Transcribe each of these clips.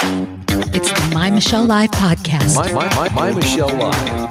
It's the My Michelle Live podcast. My Michelle Live.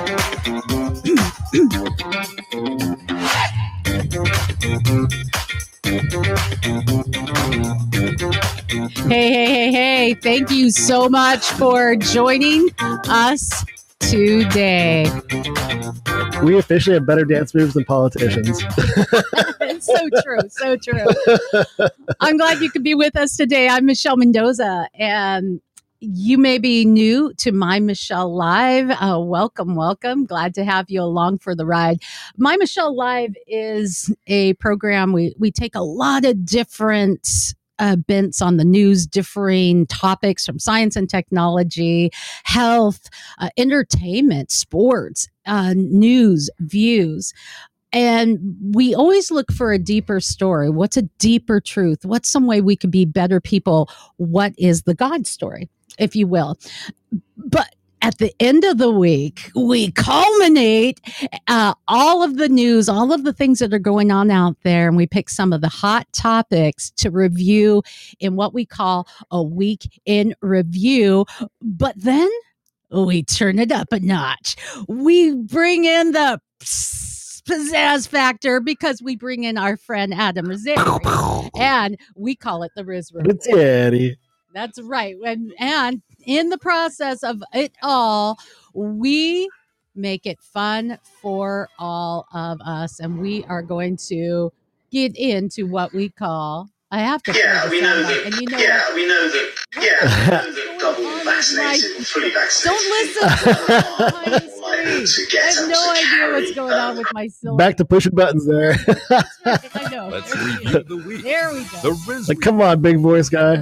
Hey. Thank you so much for joining us today. We officially have better dance moves than politicians. It's so true. I'm glad you could be with us today. I'm Michelle Mendoza, and you may be new to My Michelle Live. Welcome. Glad to have you along for the ride. My Michelle Live is a program. We take a lot of different bents on the news, differing topics from science and technology, health, entertainment, sports, news, views. And we always look for a deeper story. What's a deeper truth? What's some way we could be better people? What is the God story, if you will? But at the end of the week, we culminate all of the news, all of the things that are going on out there, and we pick some of the hot topics to review in what we call a week in review. But then we turn it up a notch. We bring in the pizzazz factor because we bring in our friend Adam Rosari, and we call it the Riz Report. It's Eddie. That's right. And in the process of it all, we make it fun for all of us, and we are going to get into what we call. I have to. We know that double vaccinated and fully vaccinated. Don't listen. I have no idea what's going on with my silver. Back to pushing buttons there. That's right. I know. Let's review the week. There we go. The Riz Like, come on, big voice guy.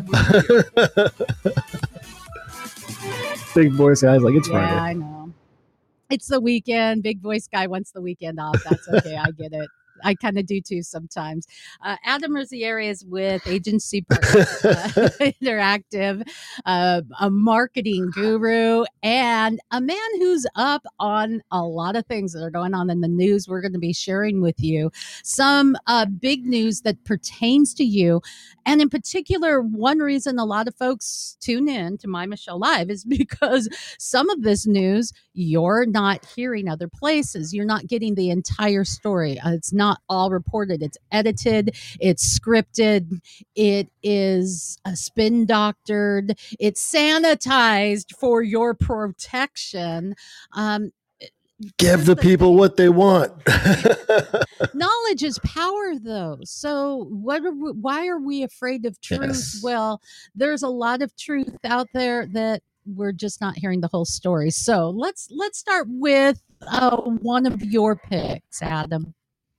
Big voice guy's like, it's Yeah, Friday. I know. It's the weekend. Big voice guy wants the weekend off. That's okay. I get it. I kind of do too sometimes. Adam Rosieri is with Agency Partners Interactive, a marketing guru, and a man who's up on a lot of things that are going on in the news. We're going to be sharing with you some big news that pertains to you. And in particular, one reason a lot of folks tune in to My Michelle Live is because some of this news you're not hearing other places. You're not getting the entire story. It's not all reported. It's edited. It's scripted. It is spin doctored. It's sanitized for your protection. Give the people what they want. Knowledge is power, though. So why are we afraid of truth? Yes. Well, there's a lot of truth out there that we're just not hearing the whole story. So let's start with one of your picks, Adam.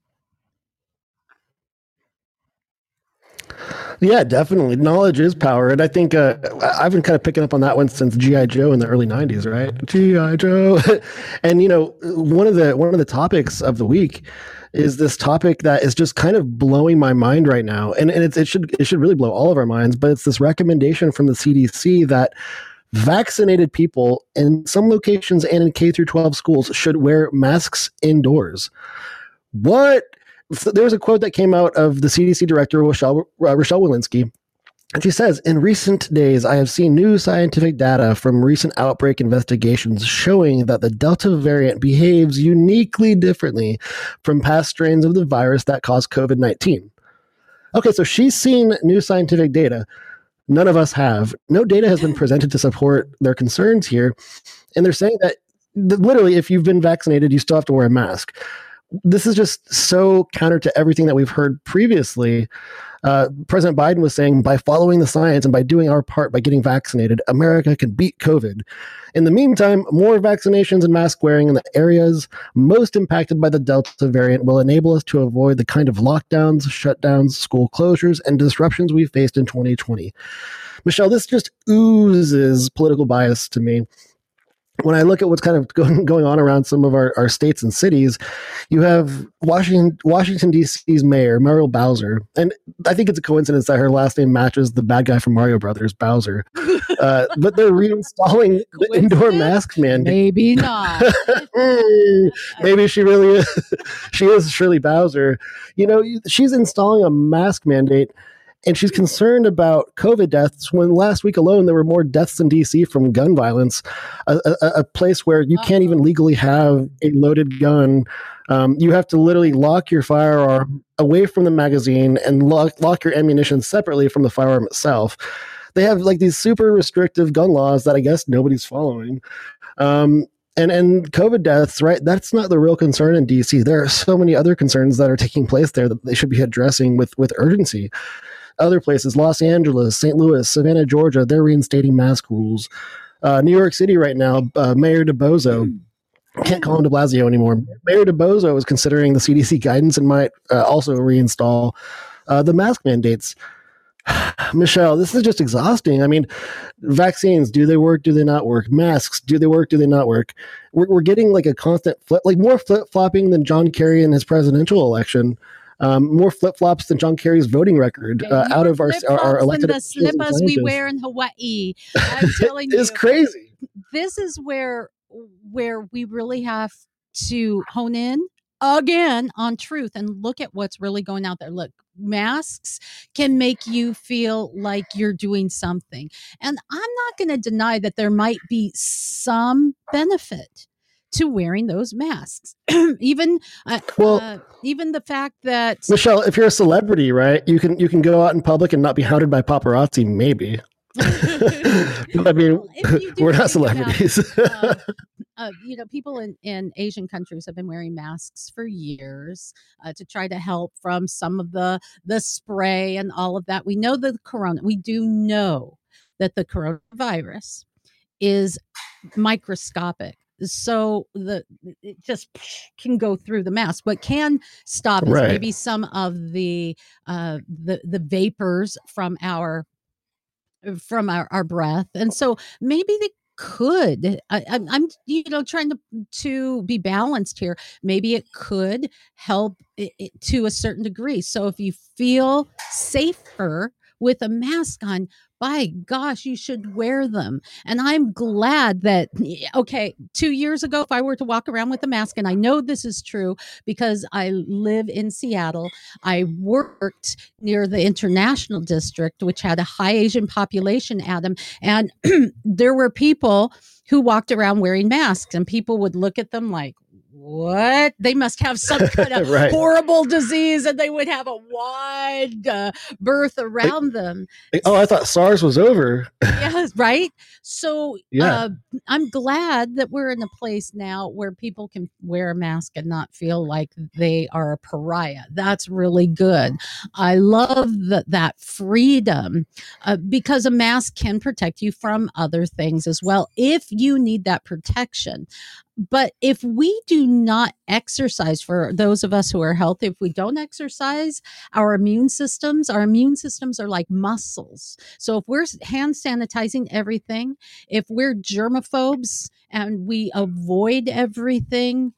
Yeah, definitely. Knowledge is power. And I think I've been kind of picking up on that one since G.I. Joe in the early 90s, right? G.I. Joe. And, one of the topics of the week is this topic that is just kind of blowing my mind right now. And it should really blow all of our minds. But it's this recommendation from the CDC that vaccinated people in some locations and in K through 12 schools should wear masks indoors. What? So there was a quote that came out of the CDC director, Rochelle Walensky, and she says, "In recent days, I have seen new scientific data from recent outbreak investigations showing that the Delta variant behaves uniquely differently from past strains of the virus that caused COVID-19. Okay, so she's seen new scientific data. None of us have. No data has been presented to support their concerns here. And they're saying that literally, if you've been vaccinated, you still have to wear a mask. This is just so counter to everything that we've heard previously. President Biden was saying, by following the science and by doing our part, by getting vaccinated, America can beat COVID. In the meantime, more vaccinations and mask wearing in the areas most impacted by the Delta variant will enable us to avoid the kind of lockdowns, shutdowns, school closures, and disruptions we faced in 2020. Michelle, this just oozes political bias to me. When I look at what's kind of going on around some of our states and cities, you have Washington, D.C.'s mayor, Muriel Bowser. And I think it's a coincidence that her last name matches the bad guy from Mario Brothers, Bowser. But they're reinstalling the indoor mask mandate. Maybe not. Maybe she really is. She is Shirley Bowser. She's installing a mask mandate. and she's concerned about COVID deaths when last week alone there were more deaths in DC from gun violence, a place where you can't even legally have a loaded gun. You have to literally lock your firearm away from the magazine and lock your ammunition separately from the firearm itself. They have like these super restrictive gun laws that I guess nobody's following. And COVID deaths, right? That's not the real concern in DC. There are so many other concerns that are taking place there that they should be addressing with urgency. Other places, Los Angeles, St. Louis, Savannah, Georgia, they're reinstating mask rules. New York City right now, Mayor DeBozo, can't call him de Blasio anymore. Mayor DeBozo is considering the CDC guidance and might also reinstall the mask mandates. Michelle, this is just exhausting. I mean, vaccines, do they work? Do they not work? Masks, do they work? Do they not work? We're getting like a constant more flip-flopping than John Kerry in his presidential election. More flip-flops than John Kerry's voting record out of our elected the slippers we wear in Hawaii. I'm telling you, it's crazy. This is where we really have to hone in again on truth and look at what's really going out there. Look, masks can make you feel like you're doing something. And I'm not going to deny that there might be some benefit to wearing those masks. even the fact that, Michelle, if you're a celebrity, right, you can go out in public and not be hounded by paparazzi, maybe. I mean, we're not celebrities. People in Asian countries have been wearing masks for years to try to help from some of the spray and all of that. We know that we do know that the coronavirus is microscopic. So it just can go through the mask. What can stop is maybe some of the vapors from our breath. And so maybe they could, I'm trying to be balanced here. Maybe it could help it to a certain degree. So if you feel safer with a mask on, by gosh, you should wear them. And I'm glad that, 2 years ago, if I were to walk around with a mask, and I know this is true because I live in Seattle, I worked near the International District, which had a high Asian population, Adam, and there were people who walked around wearing masks, and people would look at them like, what? They must have some kind of horrible disease, and they would have a wide berth around them. I thought SARS was over. Yes, right? So I'm glad that we're in a place now where people can wear a mask and not feel like they are a pariah. That's really good. I love that freedom because a mask can protect you from other things as well if you need that protection. But if we do not exercise, for those of us who are healthy, if we don't exercise, our immune systems are like muscles. So if we're hand sanitizing everything, if we're germaphobes and we avoid everything,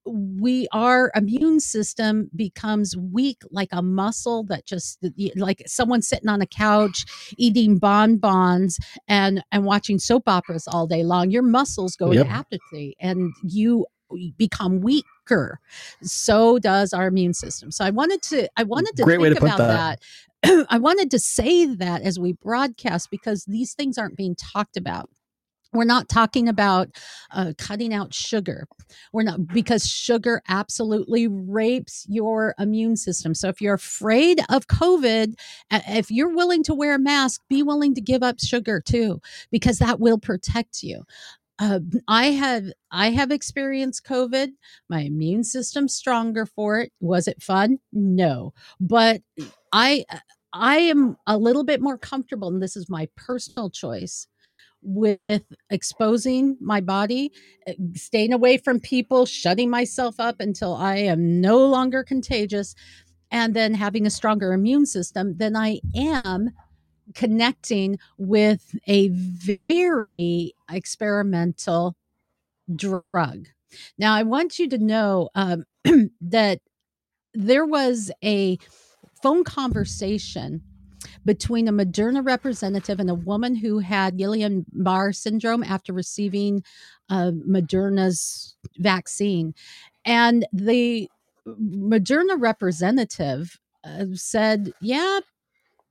our immune system becomes weak, like a muscle that just like someone sitting on a couch eating bonbons and watching soap operas all day long. Your muscles go into apathy and you become weaker. So does our immune system. So I wanted to think about that. I wanted to say that as we broadcast, because these things aren't being talked about. We're not talking about cutting out sugar. We're not, because sugar absolutely rapes your immune system. So if you're afraid of COVID, if you're willing to wear a mask, be willing to give up sugar too, because that will protect you. I have experienced COVID. My immune system's stronger for it. Was it fun? No, but I am a little bit more comfortable, and this is my personal choice, with exposing my body, staying away from people, shutting myself up until I am no longer contagious, and then having a stronger immune system than I am connecting with a very experimental drug. Now, I want you to know that there was a phone conversation between a Moderna representative and a woman who had Guillain-Barré syndrome after receiving Moderna's vaccine. And the Moderna representative said, yeah,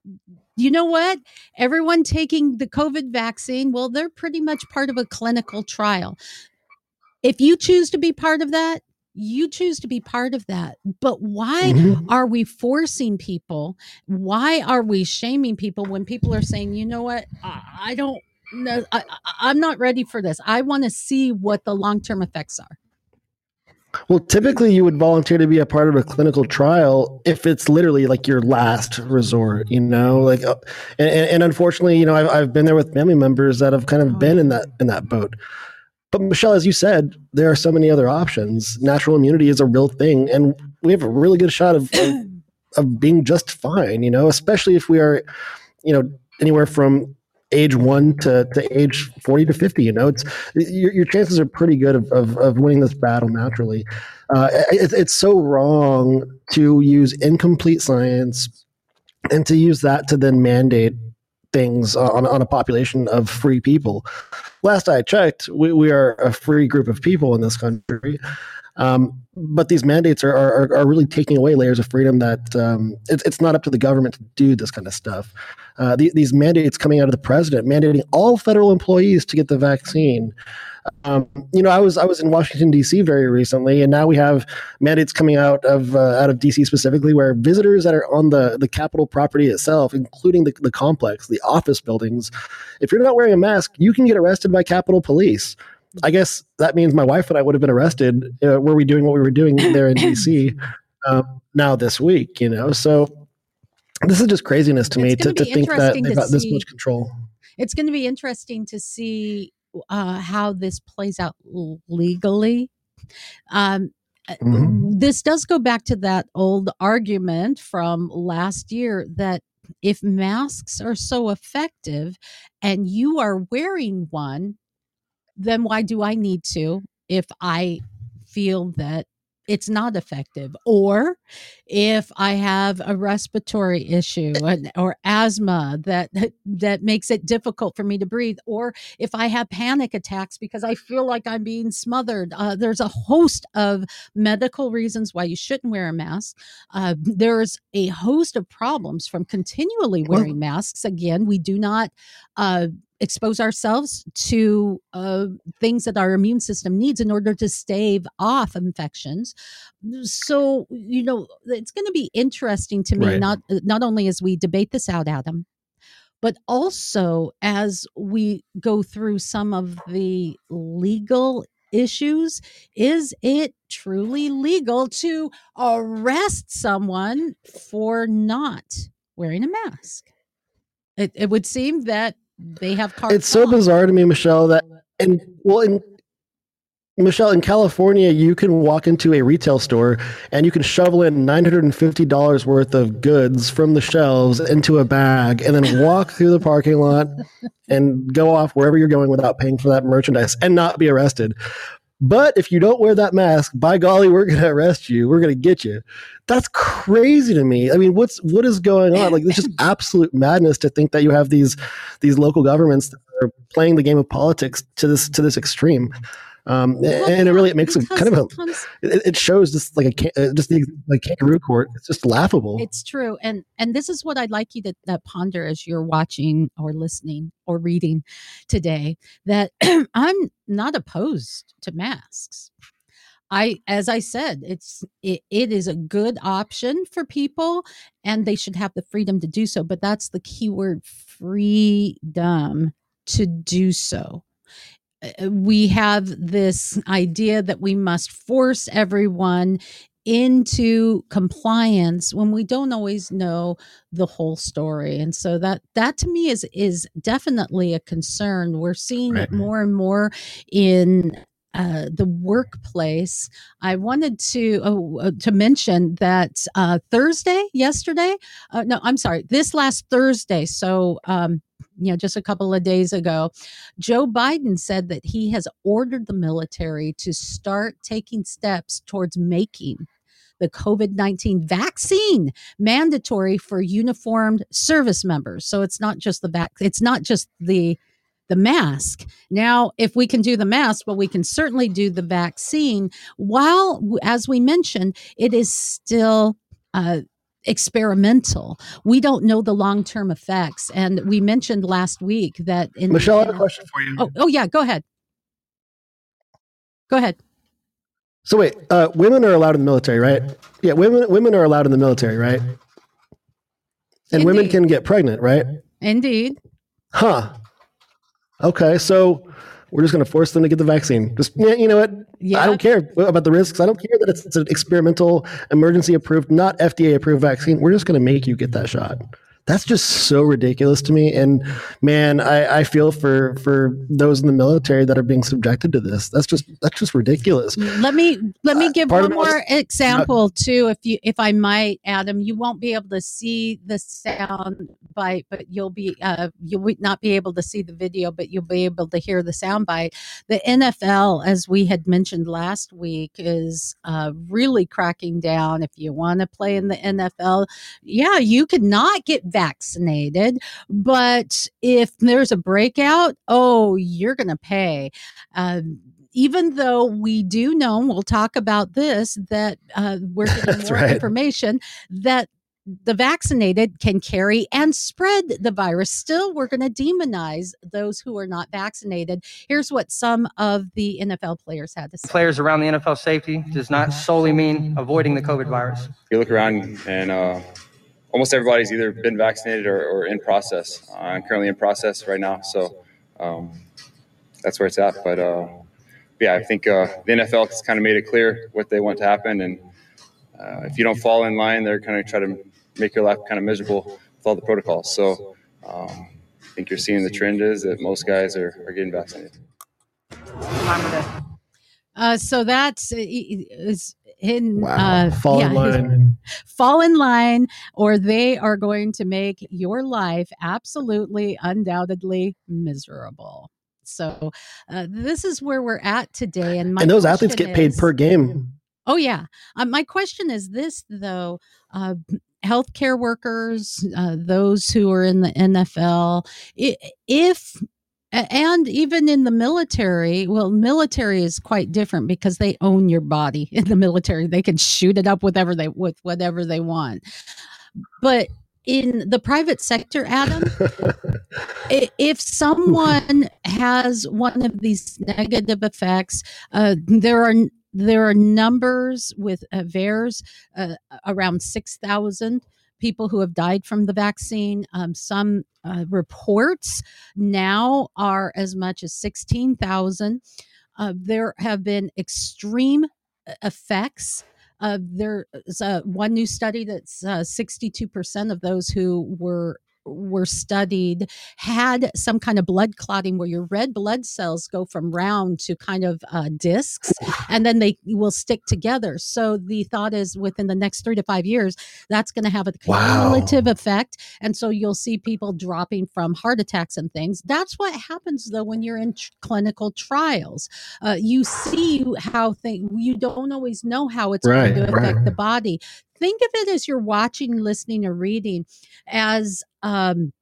you know what? Everyone taking the COVID vaccine, well, they're pretty much part of a clinical trial. If you choose to be part of that, you choose to be part of that. But why are we forcing people? Why are we shaming people when people are saying, you know what? I don't know. I'm not ready for this. I want to see what the long-term effects are. Well, typically you would volunteer to be a part of a clinical trial if it's literally like your last resort, like, and unfortunately, I've been there with family members that have kind of been in that boat. But Michelle, as you said, there are so many other options. Natural immunity is a real thing, and we have a really good shot of being just fine, especially if we are, anywhere from age 1 to age 40 to 50. It's your chances are pretty good of winning this battle naturally. It's so wrong to use incomplete science and to use that to then mandate things on a population of free people. Last I checked, we are a free group of people in this country. But these mandates are really taking away layers of freedom that it's not up to the government to do this kind of stuff. These mandates coming out of the president, mandating all federal employees to get the vaccine. I was in Washington, D.C. very recently, and now we have mandates coming out of D.C. specifically, where visitors that are on the Capitol property itself, including the complex, the office buildings, if you're not wearing a mask, you can get arrested by Capitol Police. I guess that means my wife and I would have been arrested were we doing what we were doing there in D.C. Now this week, So this is just craziness to me to think that they've got this much control. It's going to be interesting to see how this plays out legally. This does go back to that old argument from last year that if masks are so effective and you are wearing one, then why do I need to if I feel that it's not effective? Or if I have a respiratory issue or asthma that makes it difficult for me to breathe, or if I have panic attacks because I feel like I'm being smothered, there's a host of medical reasons why you shouldn't wear a mask. There's a host of problems from continually wearing masks. Again, we do not expose ourselves to things that our immune system needs in order to stave off infections. So, it's going to be interesting to me, not only as we debate this out, Adam, but also as we go through some of the legal issues. Is it truly legal to arrest someone for not wearing a mask? It would seem that they have cards. It's so bizarre to me, Michelle, that Michelle, in California, you can walk into a retail store and you can shovel in $950 worth of goods from the shelves into a bag and then walk through the parking lot and go off wherever you're going without paying for that merchandise and not be arrested. But if you don't wear that mask, by golly, we're going to arrest you. We're going to get you. That's crazy to me. I mean, what is going on? Like, it's just absolute madness to think that you have these local governments that are playing the game of politics to this extreme. And it makes it kind of it shows just like a kangaroo court. It's just laughable. It's true. And this is what I'd like you to ponder as you're watching or listening or reading today, that I'm not opposed to masks. As I said, it is a good option for people and they should have the freedom to do so. But that's the key word, freedom to do so. We have this idea that we must force everyone into compliance when we don't always know the whole story. And so that to me is definitely a concern. We're seeing it more and more in the workplace. I wanted to mention that this last Thursday. So, just a couple of days ago, Joe Biden said that he has ordered the military to start taking steps towards making the COVID-19 vaccine mandatory for uniformed service members. So it's not just the mask. Now, if we can do the mask, well, we can certainly do the vaccine. While, as we mentioned, it is still experimental. We don't know the long-term effects. And we mentioned last week that Michelle, I have a question for you. Oh yeah, go ahead. Go ahead. So wait, women are allowed in the military, right? Yeah, women are allowed in the military, right? And Indeed. Women can get pregnant, right? Indeed. Huh. Okay, so we're just going to force them to get the vaccine. Just, you know what? Yeah. I don't care about the risks. I don't care that it's an experimental, emergency approved, not FDA approved vaccine. We're just going to make you get that shot. That's just so ridiculous to me. And man, I feel for those in the military that are being subjected to this. That's just ridiculous. Let me give one more example too, if I might, Adam. You won't be able to see the sound bite, but you'll not be able to see the video, but you'll be able to hear the sound bite. The NFL, as we had mentioned last week, is really cracking down. If you want to play in the NFL, yeah, you could not get vaccinated, but if there's a breakout, you're going to pay. Even though we do know, and we'll talk about this, that we're getting more information that the vaccinated can carry and spread the virus. Still, we're going to demonize those who are not vaccinated. Here's what some of the NFL players had to say. Players around the NFL safety does not solely mean avoiding the COVID virus. You look around and almost everybody's either been vaccinated or in process. I'm currently in process right now, so that's where it's at. But yeah, I think the NFL has kind of made it clear what they want to happen, and if you don't fall in line, they're kind of try to make your life kind of miserable with all the protocols. So I think you're seeing the trend is that most guys are getting vaccinated. So that's is in fall in line. Fall in line, or they are going to make your life absolutely, undoubtedly miserable. So this is where we're at today, and those athletes get paid per game. Oh yeah. My question is this though: healthcare workers, those who are in the NFL, and even in the military, military is quite different because they own your body. In the military, they can shoot it up with whatever they want. But in the private sector, Adam, if someone has one of these negative effects, there are numbers with VAERS, around 6,000 people who have died from the vaccine. Some reports now are as much as 16,000. There have been extreme effects. There's one new study that's 62% of those who were studied had some kind of blood clotting where your red blood cells go from round to kind of discs, and then they will stick together. So the thought is within the next 3 to 5 years, that's going to have a cumulative effect. And so you'll see people dropping from heart attacks and things. That's what happens though when you're in clinical trials. You see how you don't always know how it's going to affect the body. Think of it as you're watching, listening, or reading as kind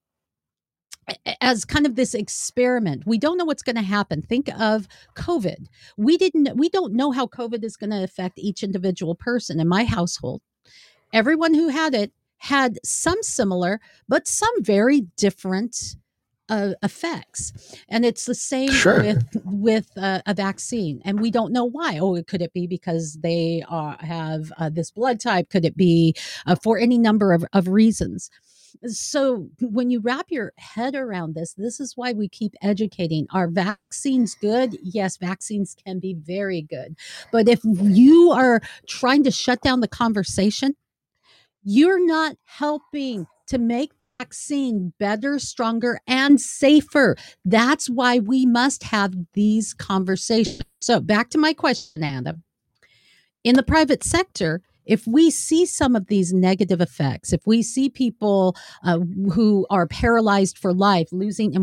of this experiment. We don't know what's going to happen. Think of COVID. We don't know how COVID is going to affect each individual person. In my household, everyone who had it had some similar, but some very different effects, and it's the same with a vaccine, and we don't know why. Could it be because they have this blood type? Could it be for any number of reasons? So when you wrap your head around this is why we keep educating. Are vaccines good? Yes, vaccines can be very good, but if you are trying to shut down the conversation, you're not helping to make vaccine better, stronger, and safer. That's why we must have these conversations. So back to my question, Adam. In the private sector, if we see some of these negative effects, if we see people who are paralyzed for life, losing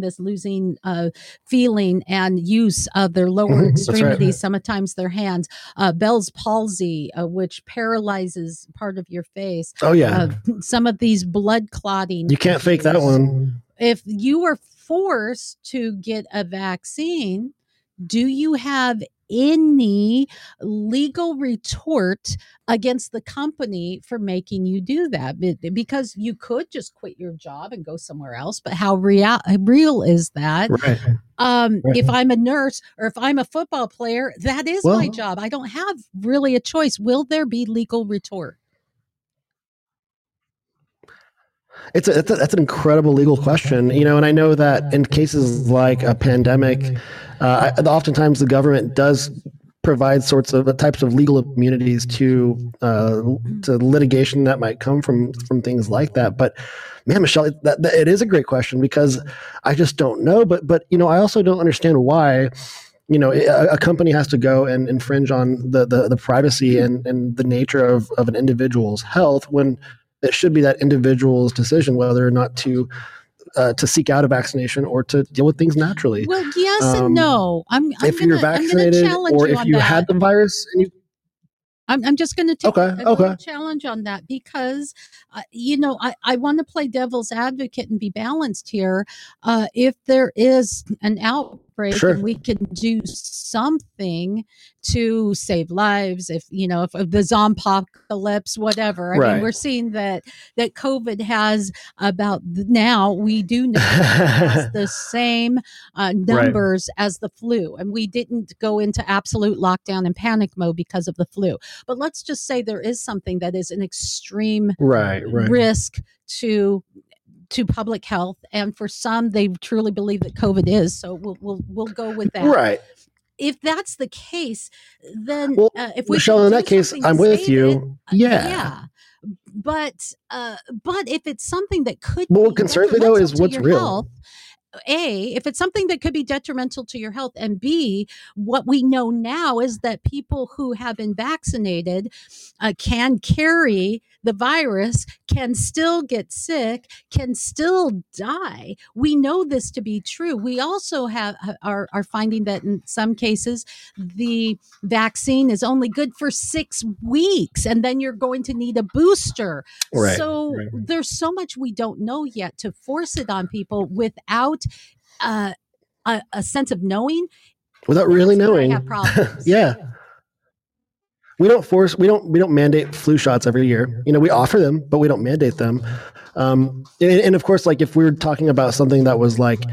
feeling and use of their lower extremities, sometimes their hands, Bell's palsy, which paralyzes part of your face. Oh yeah. Some of these blood clotting. You can't fake that one. If you are forced to get a vaccine, do you have any legal retort against the company for making you do that? Because you could just quit your job and go somewhere else, but how real is that? Right. If I'm a nurse or if I'm a football player, that is my job. I don't have really a choice. Will there be legal retort? That's an incredible legal question, and I know that in cases like a pandemic, oftentimes the government does provide types of legal immunities to litigation that might come from things like that. But man, Michelle, it is a great question because I just don't know. But I also don't understand why a company has to go and infringe on the privacy and the nature of an individual's health when it should be that individual's decision whether or not to seek out a vaccination or to deal with things naturally. Well, yes and no. If you're vaccinated or if you had the virus and you I'm just going to take a little challenge on that because, I want to play devil's advocate and be balanced here. If there is an outbreak and we can do something to save lives, if the zombie-apocalypse, whatever. I mean, we're seeing that COVID has now we do know has the same numbers as the flu. And we didn't go into absolute lockdown and panic mode because of the flu. But let's just say there is something that is an extreme risk to public health, and for some, they truly believe that COVID is. So we'll go with that. Right. If that's the case, then if we Michelle, in that case, I'm with you. Yeah. But if it's something that could what concerns me though is what's real. Health, if it's something that could be detrimental to your health, and B, what we know now is that people who have been vaccinated can carry the virus, can still get sick, can still die. We know this to be true. We also are finding that in some cases, the vaccine is only good for 6 weeks, and then you're going to need a booster. So there's so much we don't know yet to force it on people without a sense of knowing. Without really knowing. I have problems. Yeah. We don't mandate flu shots every year. We offer them, but we don't mandate them. And of course, like if we're talking about something that was like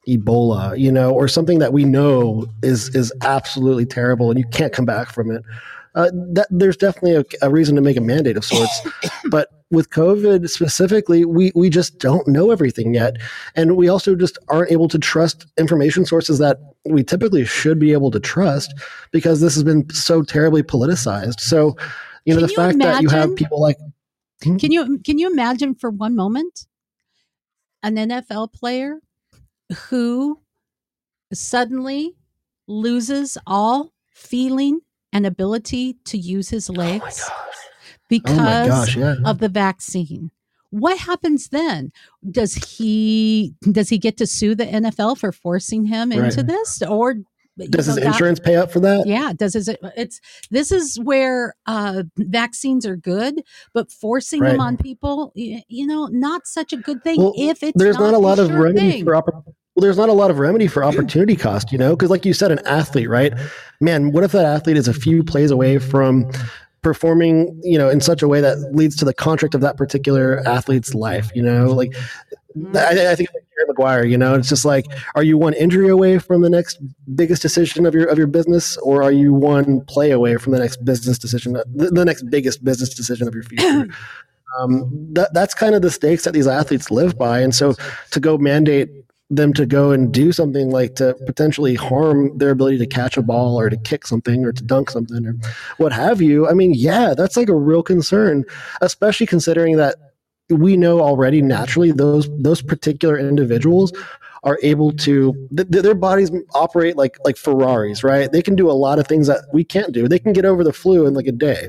Ebola, or something that we know is absolutely terrible and you can't come back from it, there's definitely a reason to make a mandate of sorts. But with COVID specifically, we just don't know everything yet. And we also just aren't able to trust information sources that we typically should be able to trust because this has been so terribly politicized. So, the fact that you have people like... Can you imagine for one moment an NFL player who suddenly loses all feeling and ability to use his legs because of the vaccine? What happens then? Does he get to sue the NFL for forcing him into this, or does his insurance pay up for that? Yeah, this is where vaccines are good, but forcing them on people, not such a good thing. Well, if it's there's not a lot of remedy for there's not a lot of remedy for opportunity cost, because like you said, an athlete, right? Man, what if that athlete is a few plays away from performing, in such a way that leads to the contract of that particular athlete's life, like I think of Jerry Maguire, it's just like, are you one injury away from the next biggest decision of your business, or are you one play away from the next business decision, the next biggest business decision of your future? That's kind of the stakes that these athletes live by. And so to go mandate them to go and do something like to potentially harm their ability to catch a ball or to kick something or to dunk something or what have you, I mean, yeah, that's like a real concern, especially considering that we know already naturally those particular individuals are able to, their bodies operate like Ferraris, right? They can do a lot of things that we can't do. They can get over the flu in like a day.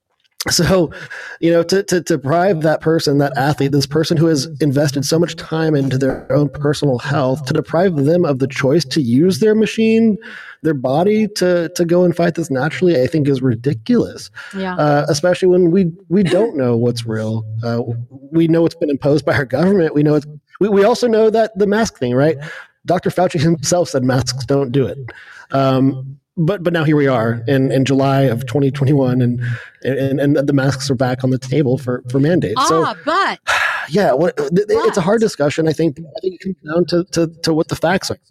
So, to deprive that person, that athlete, this person who has invested so much time into their own personal health, to deprive them of the choice to use their machine, their body to go and fight this naturally, I think is ridiculous. Yeah. Especially when we don't know what's real. We know it's been imposed by our government. We know we also know that the mask thing, right? Dr. Fauci himself said masks don't do it. but now here we are in July of 2021, and the masks are back on the table for mandate. But yeah, it's a hard discussion. I think it comes down to what the facts are.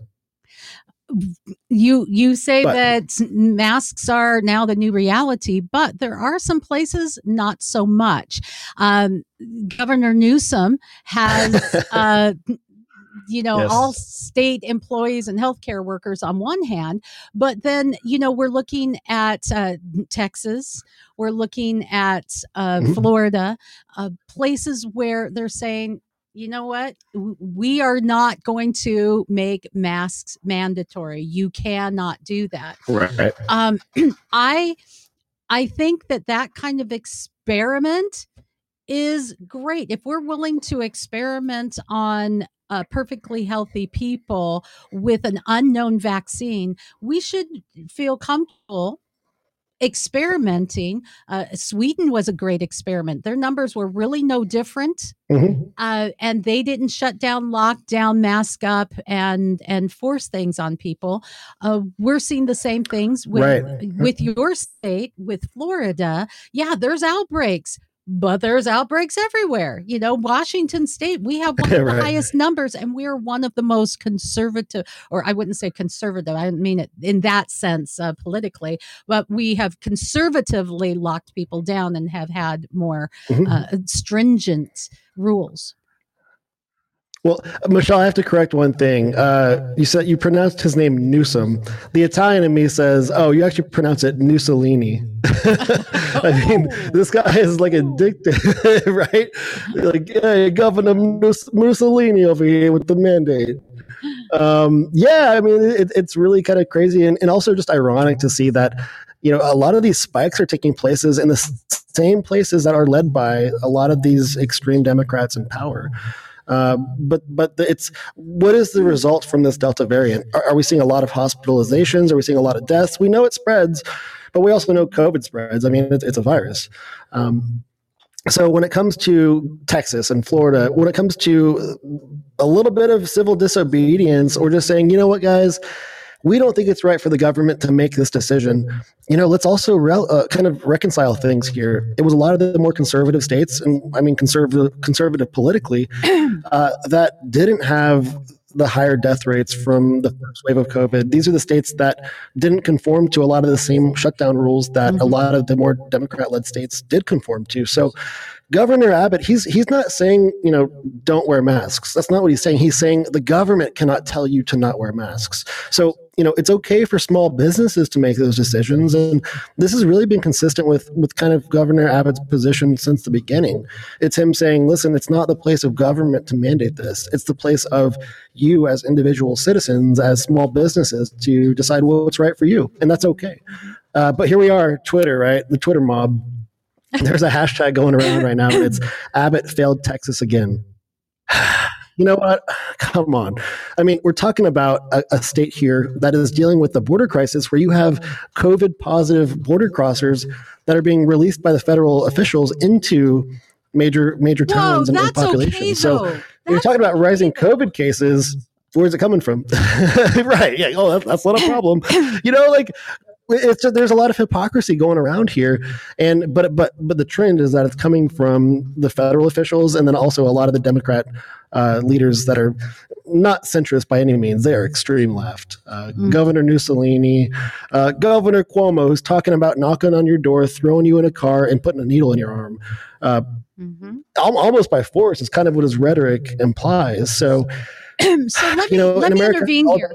You say that masks are now the new reality, but there are some places not so much. Governor Newsom has Yes. all state employees and healthcare workers on one hand, but then, we're looking at Texas, we're looking at Florida, places where they're saying, you know what, we are not going to make masks mandatory. You cannot do that. Right. I think that kind of experiment is great. If we're willing to experiment on perfectly healthy people with an unknown vaccine, we should feel comfortable experimenting. Sweden was a great experiment. Their numbers were really no different. And they didn't shut down, lock down, mask up, and force things on people. We're seeing the same things with your state, with Florida. Yeah, there's outbreaks. But there's outbreaks everywhere. Washington State, we have one of the highest numbers, and we're one of the most conservative, or I wouldn't say conservative, I don't mean it in that sense politically, but we have conservatively locked people down and have had more stringent rules. Well, Michelle, I have to correct one thing. You said you pronounced his name Newsom. The Italian in me says, "Oh, you actually pronounce it Mussolini." I mean, this guy is like addicted, right? Like, hey, Governor Mussolini over here with the mandate. Yeah, I mean, it's really kind of crazy, and also just ironic to see that a lot of these spikes are taking places in the same places that are led by a lot of these extreme Democrats in power. But it's what is the result from this Delta variant? Are we seeing a lot of hospitalizations? Are we seeing a lot of deaths? We know it spreads, but we also know COVID spreads. I mean, it's a virus. So when it comes to Texas and Florida, when it comes to a little bit of civil disobedience, or just saying, you know what, guys, we don't think it's right for the government to make this decision. Let's also kind of reconcile things here. It was a lot of the more conservative states, and I mean conservative politically, that didn't have the higher death rates from the first wave of COVID. These are the states that didn't conform to a lot of the same shutdown rules that a lot of the more Democrat-led states did conform to. So Governor Abbott, he's not saying, don't wear masks. That's not what he's saying. He's saying the government cannot tell you to not wear masks. So, it's okay for small businesses to make those decisions. And this has really been consistent with kind of Governor Abbott's position since the beginning. It's him saying, listen, it's not the place of government to mandate this. It's the place of you as individual citizens, as small businesses, to decide what's right for you. And that's okay. But here we are, Twitter, right? The Twitter mob. There's a hashtag going around right now, and it's Abbott failed Texas again. You know what? Come on. I mean, we're talking about a state here that is dealing with the border crisis, where you have COVID positive border crossers that are being released by the federal officials into major towns and populations. Okay, so you're talking about rising COVID cases. Where's it coming from? Right. Yeah. Oh, that's not a problem. There's a lot of hypocrisy going around here, but the trend is that it's coming from the federal officials, and then also a lot of the Democrat leaders that are not centrist by any means. They are extreme left. Governor Mussolini, Governor Cuomo, who's talking about knocking on your door, throwing you in a car, and putting a needle in your arm, almost by force. Is kind of what his rhetoric implies. So let me intervene here.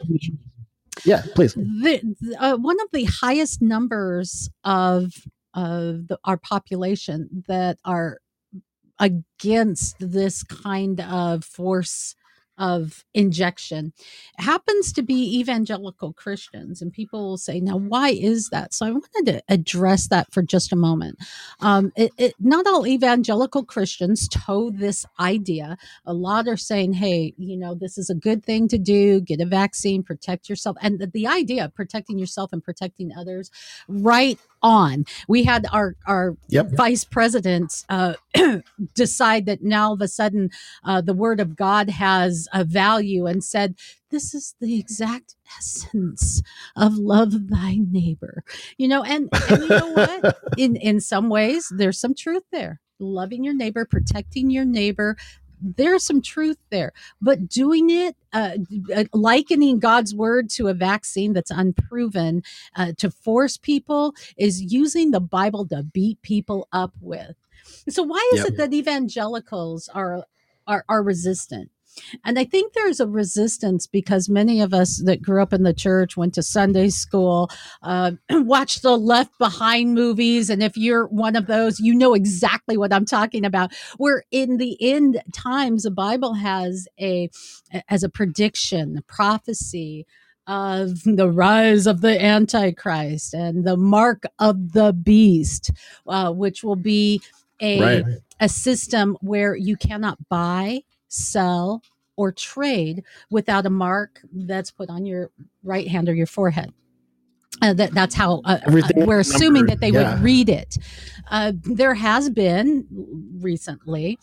Yeah, please. One of the highest numbers of our population that are against this kind of force of injection happens to be evangelical Christians. And people will say, now, why is that? So I wanted to address that for just a moment. Not all evangelical Christians toe this idea. A lot are saying, hey, this is a good thing to do, get a vaccine, protect yourself. And the idea of protecting yourself and protecting others, right on. We had our vice president decide that now all of a sudden the word of God has a value and said, this is the exact essence of love thy neighbor, and you know what? In some ways, there's some truth there. Loving your neighbor, protecting your neighbor. There's some truth there, but doing it, likening God's word to a vaccine that's unproven, to force people is using the Bible to beat people up with. So why is it that evangelicals are resistant? And I think there's a resistance because many of us that grew up in the church, went to Sunday school, watched the Left Behind movies. And if you're one of those, you know exactly what I'm talking about. Where in the end times, the Bible has as a prediction, a prophecy of the rise of the Antichrist and the mark of the beast, which will be a system where you cannot buy, sell, or trade without a mark that's put on your right hand or your forehead. That's how we're assuming that they would read it. There has been recently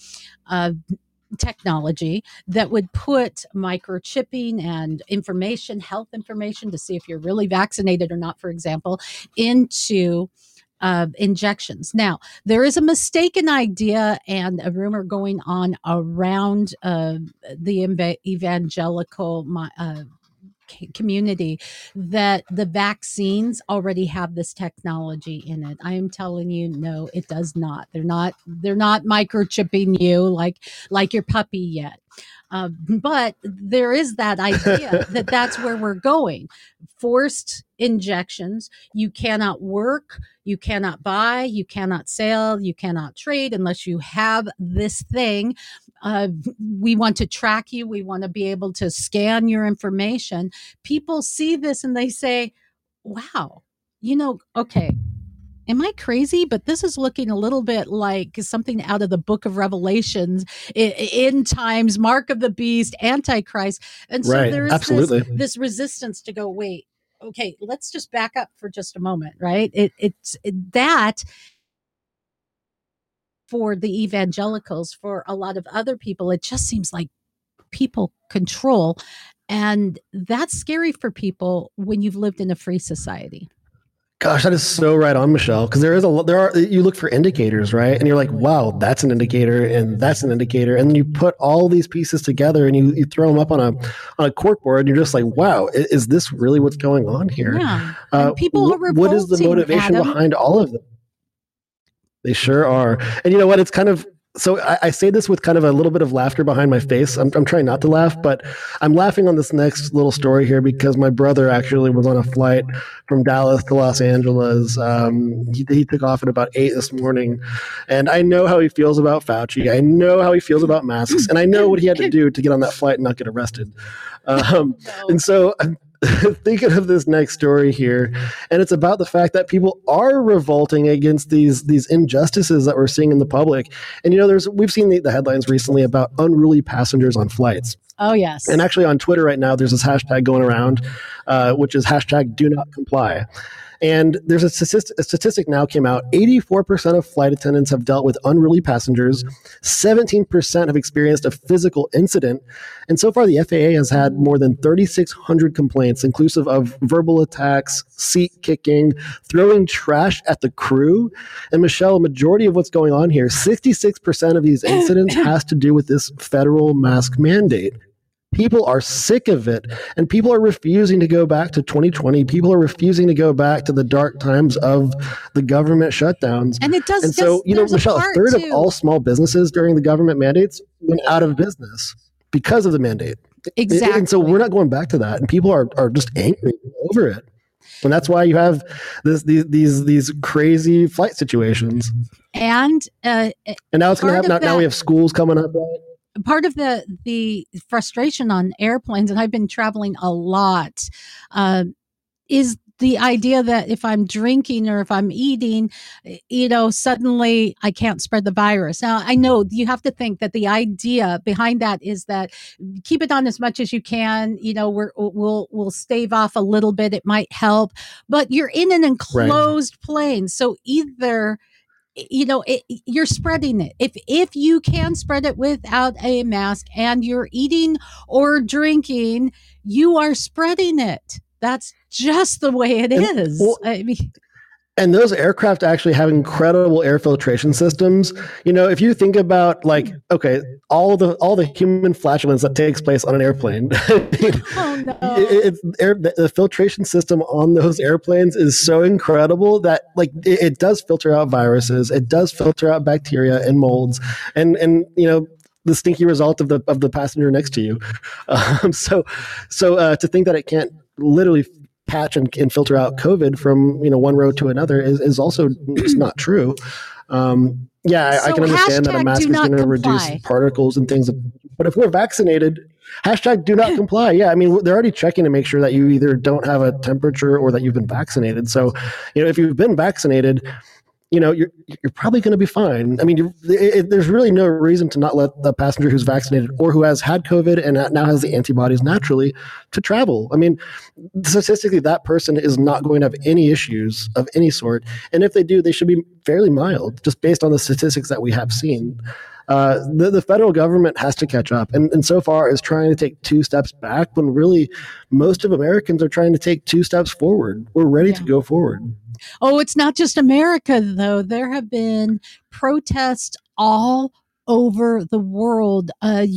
technology that would put microchipping and health information to see if you're really vaccinated or not, for example, into injections. Now, there is a mistaken idea and a rumor going on around the evangelical community that the vaccines already have this technology in it. I am telling you, no, it does not. They're not microchipping you like your puppy yet. But there is that idea that that's where we're going. Forced injections. You cannot work, you cannot buy, you cannot sell, you cannot trade unless you have this thing. We want to track you. We want to be able to scan your information. People see this and they say, wow, okay, am I crazy? But this is looking a little bit like something out of the book of Revelations, end times, mark of the beast, Antichrist. And so there is this resistance to go, wait, okay, let's just back up for just a moment, right? That for the evangelicals, for a lot of other people, it just seems like people control. And that's scary for people when you've lived in a free society. Gosh, that is so right on, Michelle. Because you look for indicators, right? And you're like, wow, that's an indicator, and that's an indicator, and then you put all these pieces together and you throw them up on a corkboard, and you're just like, wow, is this really what's going on here? Yeah. And people are revolting, what is the motivation behind all of them? They sure are. And you know what? It's kind of, so I say this with kind of a little bit of laughter behind my face. I'm trying not to laugh, but I'm laughing on this next little story here because my brother actually was on a flight from Dallas to Los Angeles. He took off at about 8 this morning, and I know how he feels about Fauci. I know how he feels about masks, and I know what he had to do to get on that flight and not get arrested. And so I'm thinking of this next story here, and it's about the fact that people are revolting against these injustices that we're seeing in the public. And we've seen the headlines recently about unruly passengers on flights. Oh yes. And actually on Twitter right now, there's this hashtag going around, which is hashtag do not comply. And there's a statistic now came out. 84% of flight attendants have dealt with unruly passengers. 17% have experienced a physical incident. And so far, the FAA has had more than 3,600 complaints, inclusive of verbal attacks, seat kicking, throwing trash at the crew. And Michelle, a majority of what's going on here, 66% of these incidents has to do with this federal mask mandate. People are sick of it, and people are refusing to go back to 2020. People are refusing to go back to the dark times of the government shutdowns. And it does. And so, Michelle, a third of all small businesses during the government mandates went out of business because of the mandate. Exactly. And so we're not going back to that, and people are just angry over it. And that's why you have these crazy flight situations. And now it's going to happen. Now we have schools coming up. Right? Part of the frustration on airplanes, and I've been traveling a lot, is the idea that if I'm drinking or if I'm eating, suddenly I can't spread the virus. Now, I know you have to think that the idea behind that is that keep it on as much as you can. We'll stave off a little bit. It might help, but you're in an enclosed plane. So either you're spreading it. If you can spread it without a mask and you're eating or drinking, you are spreading it. That's just the way it is. Well, I mean, and those aircraft actually have incredible air filtration systems. If you think about all the human flatulence that takes place on an airplane, oh no. The filtration system on those airplanes is so incredible that it does filter out viruses, it does filter out bacteria and molds, and the stinky result of the passenger next to you. So to think that it can't literally patch and filter out COVID from one row to another is also just not true. I can understand that a mask is going to reduce particles and things, but if we're vaccinated, #do not comply. Yeah, I mean, they're already checking to make sure that you either don't have a temperature or that you've been vaccinated. So, if you've been vaccinated, you're probably going to be fine. I mean, there's really no reason to not let the passenger who's vaccinated or who has had COVID and now has the antibodies naturally to travel. I mean, statistically, that person is not going to have any issues of any sort. And if they do, they should be fairly mild, just based on the statistics that we have seen. The federal government has to catch up, and so far is trying to take 2 steps back when really most of Americans are trying to take 2 steps forward. We're ready to go forward. Oh, it's not just America, though. There have been protests all over the world.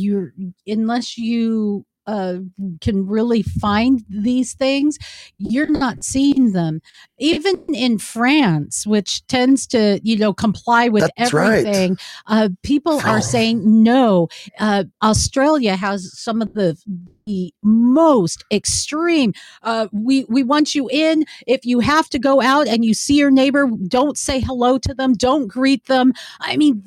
Unless you can really find these things, you're not seeing them. Even in France, which tends to, comply with everything, people are saying no. Australia has some of the most extreme. We want you in. If you have to go out and you see your neighbor, don't say hello to them. Don't greet them. I mean,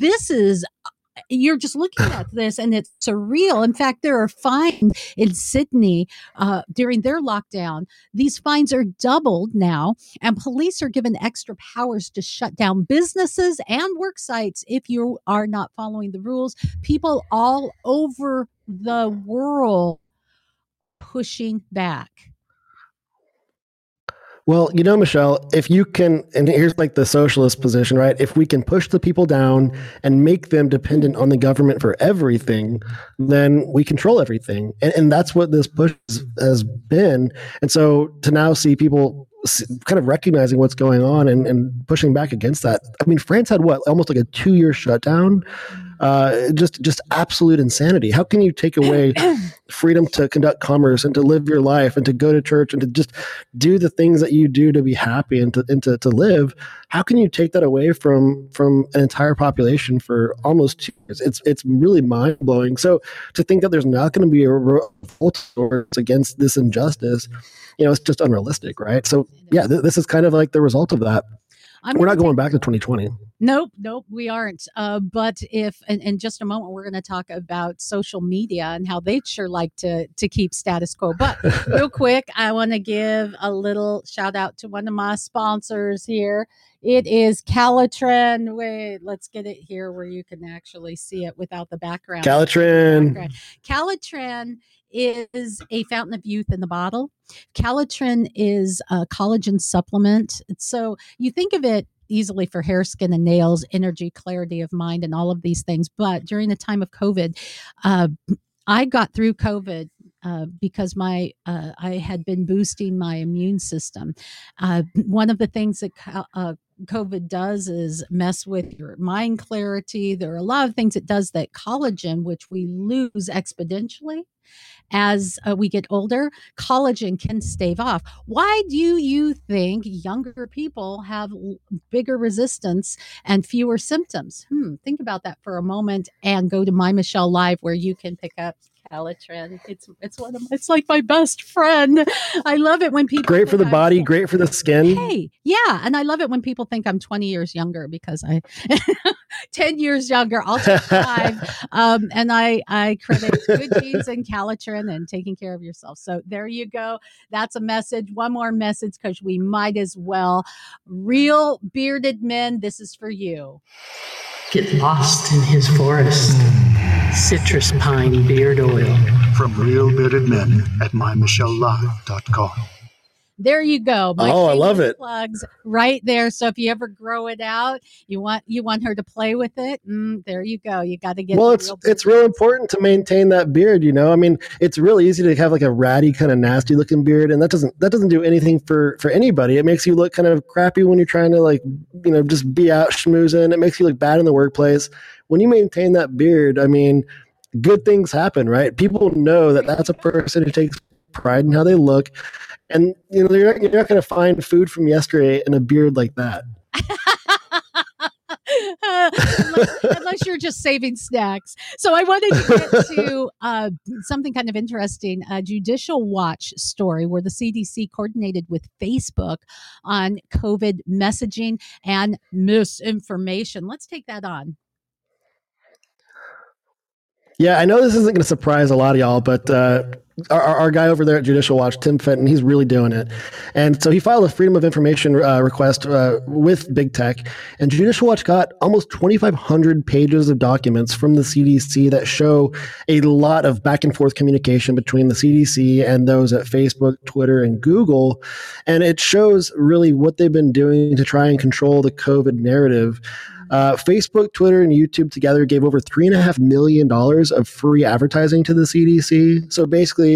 you're just looking at this and it's surreal. In fact, there are fines in Sydney during their lockdown. These fines are doubled now, and police are given extra powers to shut down businesses and work sites if you are not following the rules. People all over the world pushing back. Well, Michelle, if you can, and here's the socialist position, right? If we can push the people down and make them dependent on the government for everything, then we control everything. And that's what this push has been. And so to now see people kind of recognizing what's going on and pushing back against that. I mean, France had almost a 2-year shutdown. Just absolute insanity. How can you take away freedom to conduct commerce and to live your life and to go to church and to just do the things that you do to be happy and to live? How can you take that away from an entire population for almost 2 years? It's really mind blowing. So to think that there's not going to be a revolt against this injustice, it's just unrealistic, right? So yeah, this is kind of the result of that. We're not going back to 2020. Nope, we aren't. But if in just a moment, we're going to talk about social media and how they'd sure like to keep status quo. But real quick, I want to give a little shout out to one of my sponsors here. It is Calitrin. Wait, let's get it here where you can actually see it without the background. Calitrin. Calitrin is a fountain of youth in the bottle. Calitrin is a collagen supplement. So you think of it easily for hair, skin, and nails, energy, clarity of mind, and all of these things. But during the time of COVID, I got through COVID because I had been boosting my immune system. One of the things that COVID does is mess with your mind clarity. There are a lot of things it does that collagen, which we lose exponentially as we get older, collagen can stave off. Why do you think younger people have bigger resistance and fewer symptoms? Think about that for a moment and go to My Michelle Live where you can pick up Calitrin. It's like my best friend. I love it when people great for the body, great for the skin. Hey, yeah, and I love it when people think I'm 20 years younger because I 10 years younger. I'll take 5. And I credit good genes and Calitrin and taking care of yourself. So there you go. That's a message. One more message because we might as well. Real bearded men, this is for you. Get lost in his forest. Citrus pine beard oil. From Real Bearded Men at mymichellelive.com. There you go. My I love it. Plugs right there. So if you ever grow it out, you want her to play with it. There you go. You got to get. Well, it's real important to maintain that beard. I mean, it's real easy to have like a ratty kind of nasty looking beard, and that doesn't do anything for anybody. It makes you look kind of crappy when you're trying to just be out schmoozing. It makes you look bad in the workplace. When you maintain that beard, I mean, good things happen, right? People know that that's a person who takes pride in how they look. And you're not going to find food from yesterday in a beard like that. Unless you're just saving snacks. So I wanted to get to something kind of interesting, a Judicial Watch story where the CDC coordinated with Facebook on COVID messaging and misinformation. Let's take that on. Yeah, I know this isn't going to surprise a lot of y'all, but our guy over there at Judicial Watch, Tim Fenton, he's really doing it. And so he filed a Freedom of Information request with Big Tech, and Judicial Watch got almost 2,500 pages of documents from the CDC that show a lot of back and forth communication between the CDC and those at Facebook, Twitter, and Google. And it shows really what they've been doing to try and control the COVID narrative. Facebook, Twitter, and YouTube together gave over $3.5 million of free advertising to the CDC. So basically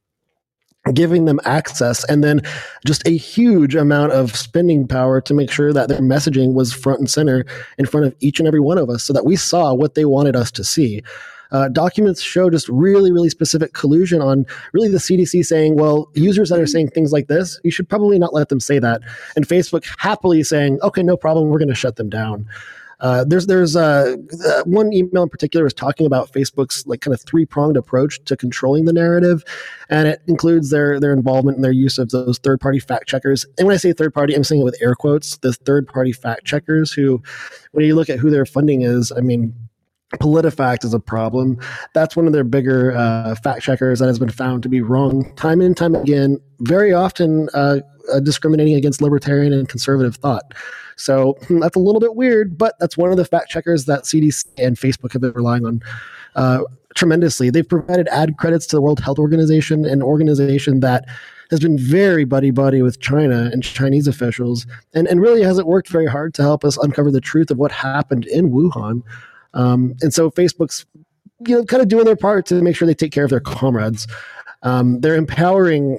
giving them access and then just a huge amount of spending power to make sure that their messaging was front and center in front of each and every one of us so that we saw what they wanted us to see. Documents show just really, really specific collusion on really the CDC saying, well, users that are saying things like this, you should probably not let them say that. And Facebook happily saying, okay, no problem, we're going to shut them down. There's one email in particular was talking about Facebook's kind of three-pronged approach to controlling the narrative, and it includes their involvement and their use of those third-party fact checkers. And when I say third-party, I'm saying it with air quotes. The third-party fact checkers who, when you look at who their funding is, I mean, PolitiFact is a problem. That's one of their bigger fact checkers that has been found to be wrong time and time again, very often discriminating against libertarian and conservative thought. So that's a little bit weird, but that's one of the fact checkers that CDC and Facebook have been relying on tremendously. They've provided ad credits to the World Health Organization, an organization that has been very buddy-buddy with China and Chinese officials, and really hasn't worked very hard to help us uncover the truth of what happened in Wuhan. And so Facebook's kind of doing their part to make sure they take care of their comrades. They're empowering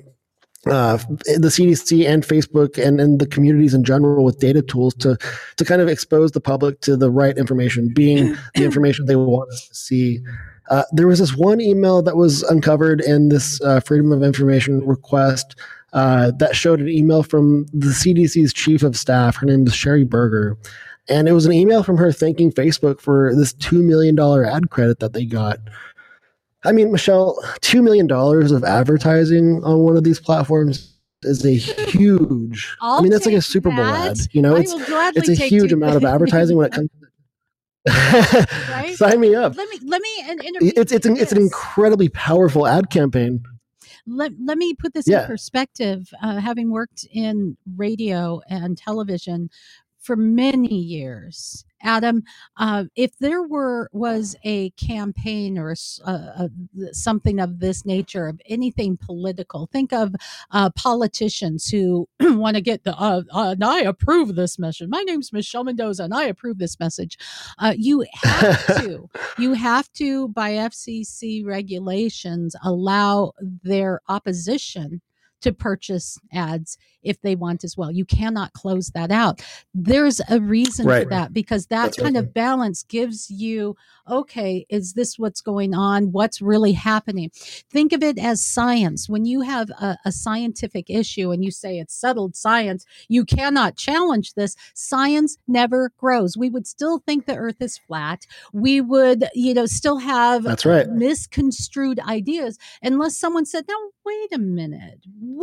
the CDC and Facebook and the communities in general with data tools to kind of expose the public to the right information, being the information they want us to see. There was this one email that was uncovered in this Freedom of Information request that showed an email from the CDC's chief of staff. Her name is Sherry Berger. And it was an email from her thanking Facebook for this $2 million ad credit that they got. I mean, Michelle, $2 million of advertising on one of these platforms is a huge, that's like a Super Bowl ad. It's a huge amount of advertising when it comes to right? Sign me up. Let me it's an incredibly powerful ad campaign. Let me put this in perspective. Having worked in radio and television for many years, Adam, if there was a campaign or something of this nature, of anything political, think of politicians who want to get and I approve this message. My name's Michelle Mendoza, and I approve this message. You have to, by FCC regulations, allow their opposition to purchase ads if they want as well. You cannot close that out. There's a reason for that, because that kind of balance gives you, okay, is this what's going on? What's really happening? Think of it as science. When you have a scientific issue and you say it's settled science, you cannot challenge this. Science never grows. We would still think the earth is flat. We would, still have misconstrued ideas unless someone said, no, wait a minute.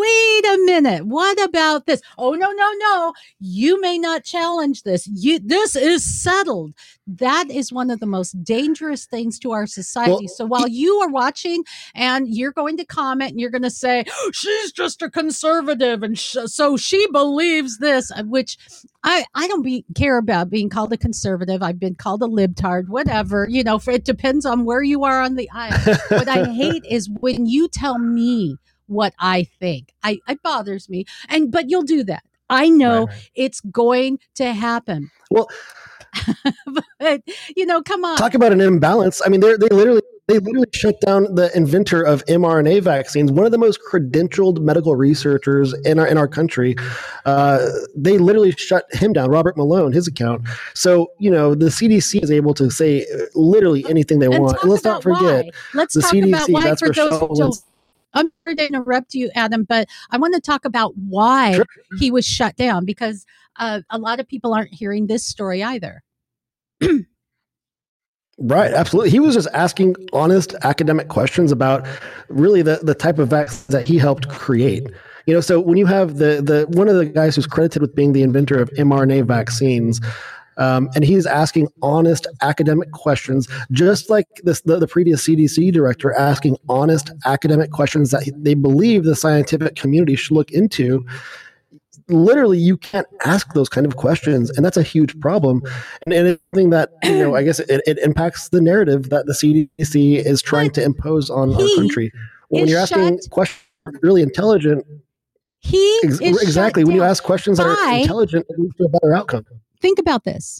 What about this? Oh, no. You may not challenge this. This is settled. That is one of the most dangerous things to our society. So while you are watching and you're going to comment and you're going to say, she's just a conservative and so she believes this, which I don't care about being called a conservative. I've been called a libtard, whatever, it depends on where you are on the aisle. What I hate is when you tell me what I think. It bothers me. But you'll do that. I know it's going to happen. Well, but come on. Talk about an imbalance. I mean, they literally shut down the inventor of mRNA vaccines, one of the most credentialed medical researchers in our country. They literally shut him down, Robert Malone, his account. So, the CDC is able to say literally anything they want. And let's not forget, let's the talk CDC, about why that's for where those. I'm sorry to interrupt you, Adam, but I want to talk about why he was shut down, because a lot of people aren't hearing this story either. Right, absolutely. He was just asking honest academic questions about really the type of vaccines that he helped create. So when you have the one of the guys who's credited with being the inventor of mRNA vaccines, and he's asking honest academic questions, just like the previous CDC director asking honest academic questions that they believe the scientific community should look into. Literally, you can't ask those kind of questions, and that's a huge problem. And it's something that, I guess it impacts the narrative that the CDC is trying to impose on our country. When you're asking questions really intelligent, exactly. When you ask questions that are intelligent, it leads to a better outcome. Think about this.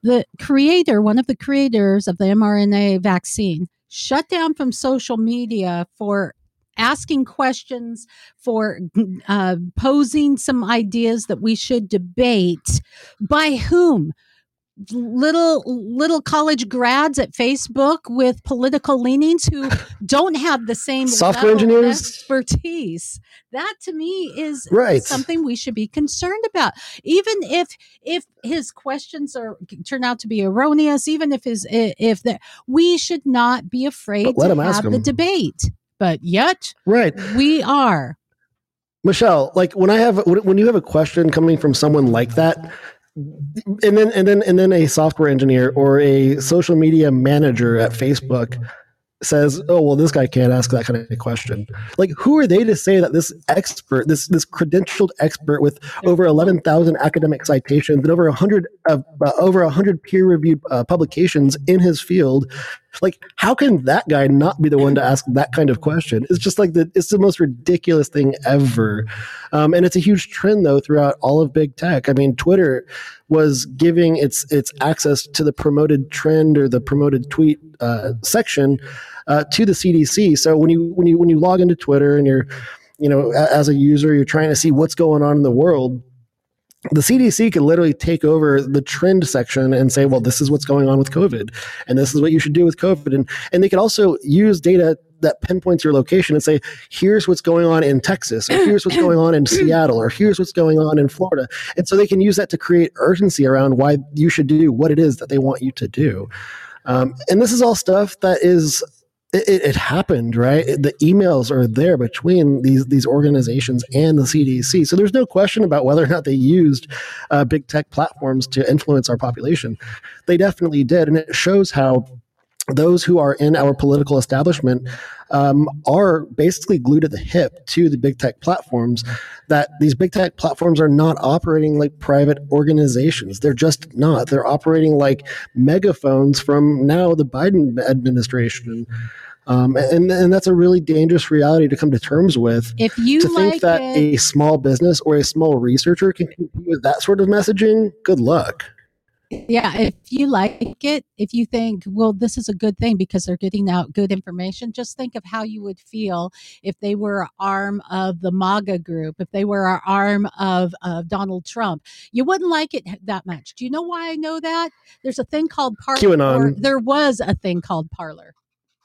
One of the creators of the mRNA vaccine, shut down from social media for asking questions, for posing some ideas that we should debate. By whom? Little college grads at Facebook with political leanings who don't have the same software level engineers of expertise. That to me is something we should be concerned about. Even if his questions turn out to be erroneous, even if we should not be afraid to have the debate. But yet, we are. Michelle, like when you have a question coming from someone like that, and then a software engineer or a social media manager at Facebook says, "Oh, well, this guy can't ask that kind of question." Like, who are they to say that this expert, this credentialed expert with over 11,000 academic citations and over 100 peer-reviewed publications in his field, like, how can that guy not be the one to ask that kind of question? It's just like it's the most ridiculous thing ever. And it's a huge trend, though, throughout all of big tech. I mean, Twitter was giving its access to the promoted trend or the promoted tweet section to the CDC. So when you log into Twitter and you're, as a user, you're trying to see what's going on in the world, the CDC can literally take over the trend section and say, well, this is what's going on with COVID, and this is what you should do with COVID. And they can also use data that pinpoints your location and say, here's what's going on in Texas, or here's what's going on in Seattle, or here's what's going on in Florida. And so they can use that to create urgency around why you should do what it is that they want you to do. And this is all stuff that is... It happened, right? The emails are there between these organizations and the CDC. So there's no question about whether or not they used big tech platforms to influence our population. They definitely did. And it shows how those who are in our political establishment are basically glued at the hip to the big tech platforms, that these big tech platforms are not operating like private organizations. They're just not. They're operating like megaphones from now the Biden administration. And that's a really dangerous reality to come to terms with. If you think that a small business or a small researcher can compete with that sort of messaging, good luck. Yeah, if you like it, if you think, well, this is a good thing because they're getting out good information, just think of how you would feel if they were an arm of the MAGA group, if they were an arm of Donald Trump. You wouldn't like it that much. Do you know why I know that? There's a thing called Parler. QAnon. There was a thing called Parler.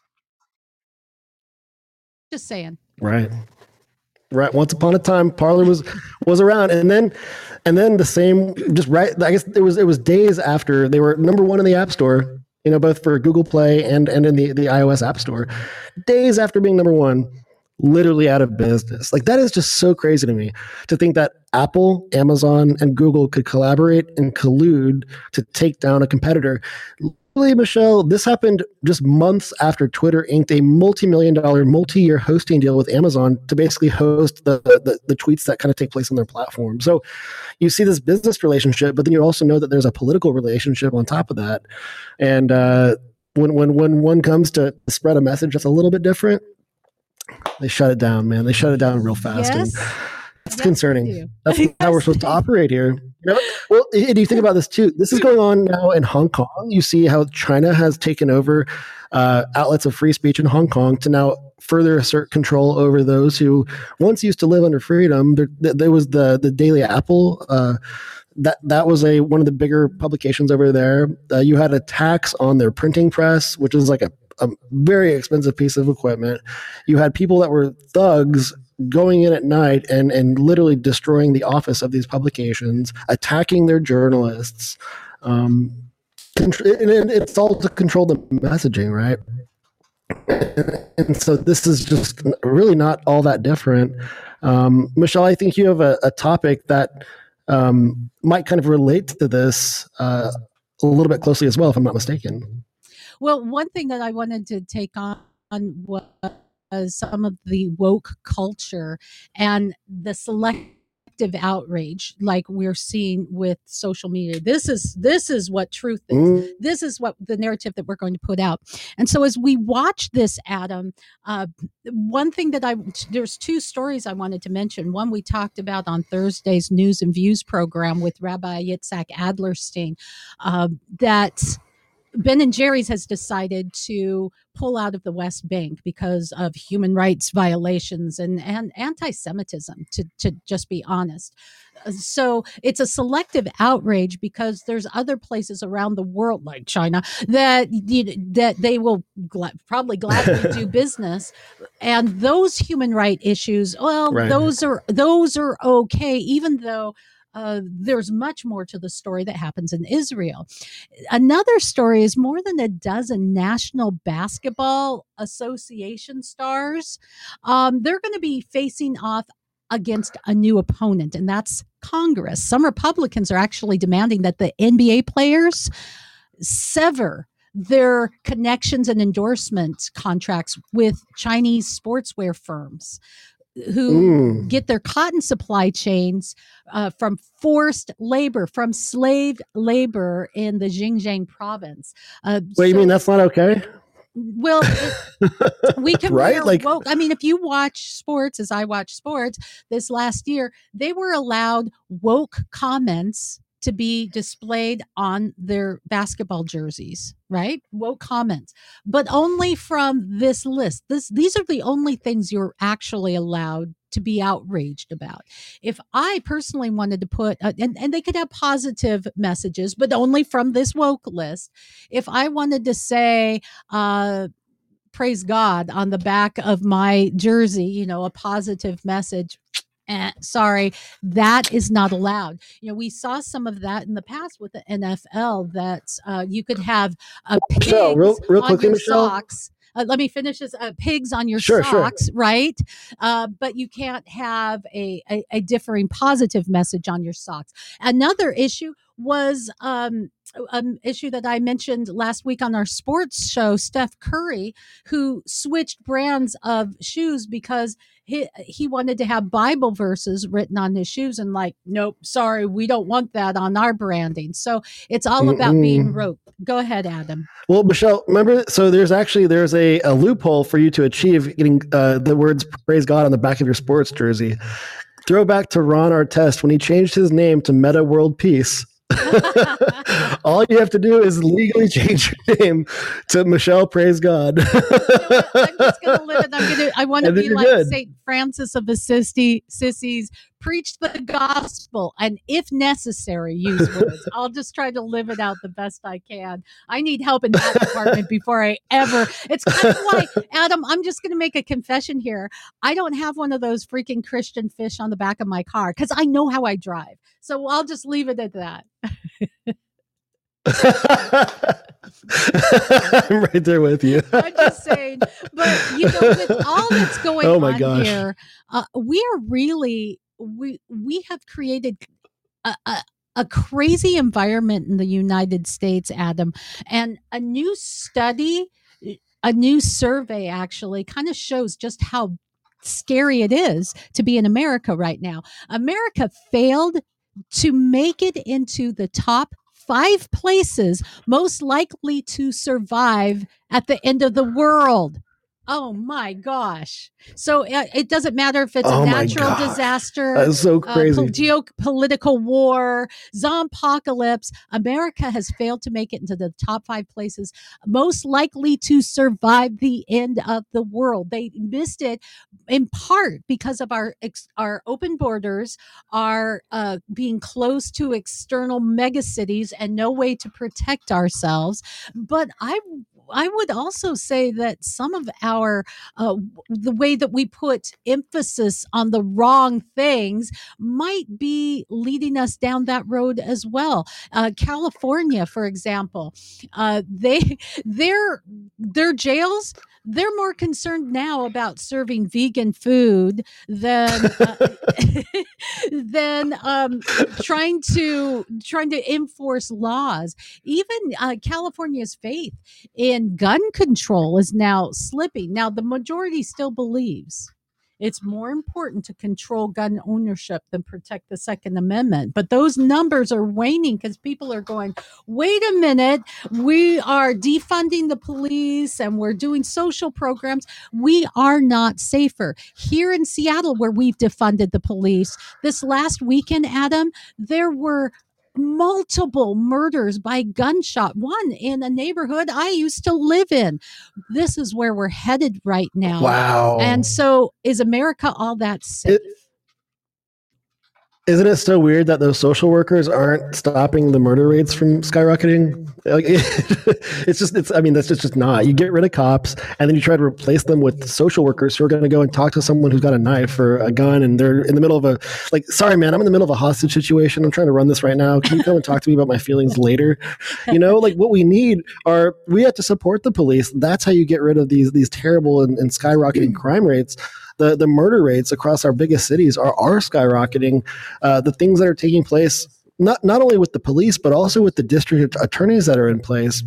Just saying. Right. Once upon a time, Parler was around, and then the same. Just right. I guess it was days after they were number one in the App Store. Both for Google Play and in the iOS App Store. Days after being number one, literally out of business. Like, that is just so crazy to me to think that Apple, Amazon, and Google could collaborate and collude to take down a competitor. Michelle, this happened just months after Twitter inked a multi-million-dollar, multi-year hosting deal with Amazon to basically host the tweets that kind of take place on their platform. So you see this business relationship, but then you also know that there's a political relationship on top of that. And when one comes to spread a message that's a little bit different, They shut it down, man. They shut it down real fast. Yes. And it's Yes, concerning. they do. That's Yes, how we're supposed to they do. operate here. Well, and you think about this too. This is going on now in Hong Kong. You see how China has taken over outlets of free speech in Hong Kong to now further assert control over those who once used to live under freedom. There was the Daily Apple. That was one of the bigger publications over there. You had a tax on their printing press, which is like a very expensive piece of equipment. You had people that were thugs going in at night and literally destroying the office of these publications, attacking their journalists. And it's all to control the messaging, right? And so this is just really not all that different. Michelle, I think you have a topic that might kind of relate to this a little bit closely as well, if I'm not mistaken. Well, one thing that I wanted to take on was some of the woke culture and the selective outrage, like we're seeing with social media. This is what truth is. This is what the narrative that we're going to put out. And so, as we watch this, Adam, one thing there's two stories I wanted to mention. One we talked about on Thursday's News and Views program with Rabbi Yitzhak Adlerstein, that Ben & Jerry's has decided to pull out of the West Bank because of human rights violations and anti-Semitism, to just be honest. So it's a selective outrage because there's other places around the world, like China, that they will probably gladly do business. And those human rights issues, well, right. those are okay, even though there's much more to the story that happens in Israel. Another story is more than a dozen National Basketball Association stars. They're going to be facing off against a new opponent, and that's Congress. Some Republicans are actually demanding that the NBA players sever their connections and endorsement contracts with Chinese sportswear firms who get their cotton supply chains from forced labor, from slave labor in the Xinjiang province. Wait, you mean that's not okay? Well, we can right? like, woke. I mean, if you watch sports, as I watch sports this last year, they were allowed woke comments to be displayed on their basketball jerseys, right? Woke comments, but only from this list. These are the only things you're actually allowed to be outraged about. If I personally wanted to put, and they could have positive messages, but only from this woke list. If I wanted to say, praise God on the back of my jersey, a positive message, sorry, that is not allowed. We saw some of that in the past with the NFL, that you could have pigs real on your socks. Let me finish this. Pigs on your socks, right? But you can't have a differing positive message on your socks. Another issue was an issue that I mentioned last week on our sports show, Steph Curry, who switched brands of shoes because he wanted to have Bible verses written on his shoes, and nope, sorry, we don't want that on our branding. So it's all about being rogue. Go ahead, Adam. Well, Michelle, remember, so there's a loophole for you to achieve getting the words "praise God" on the back of your sports jersey. Throwback to Ron Artest when he changed his name to Meta World Peace. All you have to do is legally change your name to Michelle Praise God. I'm just going to live it. I want to be like St. Francis of Assisi, preach the gospel, and if necessary, use words. I'll just try to live it out the best I can. I need help in that department before I ever. It's kind of like, Adam, I'm just going to make a confession here. I don't have one of those freaking Christian fish on the back of my car because I know how I drive. So I'll just leave it at that. I'm right there with you. I'm just saying, but with all that's going on here, we are really we have created a crazy environment in the United States, Adam, and a new survey actually kind of shows just how scary it is to be in America right now. America failed to make it into the top 5 places most likely to survive at the end of the world. Oh my gosh. So it doesn't matter if it's Oh a my natural gosh. disaster, That's so crazy. geopolitical war, zompocalypse. America has failed to make it into the top 5 places most likely to survive the end of the world. They missed it in part because of our open borders, our being close to external megacities and no way to protect ourselves. But I would also say that some of our the way that we put emphasis on the wrong things might be leading us down that road as well. California, for example, their jails, they're more concerned now about serving vegan food than than trying to enforce laws. Even California's faith in gun control is now slipping. Now, the majority still believes it's more important to control gun ownership than protect the Second Amendment. But those numbers are waning because people are going, wait a minute, we are defunding the police and we're doing social programs. We are not safer. Here in Seattle, where we've defunded the police, this last weekend, Adam, there were multiple murders by gunshot, one in a neighborhood I used to live in. This is where we're headed right now. Wow. And so is America all that safe? Isn't it so weird that those social workers aren't stopping the murder rates from skyrocketing? Like, that's just not. You get rid of cops and then you try to replace them with social workers who are going to go and talk to someone who's got a knife or a gun and they're in the middle of sorry, man, I'm in the middle of a hostage situation. I'm trying to run this right now. Can you come and talk to me about my feelings later? What we have to support the police. That's how you get rid of these terrible and skyrocketing crime rates. The murder rates across our biggest cities are skyrocketing. The things that are taking place, not only with the police, but also with the district attorneys that are in place.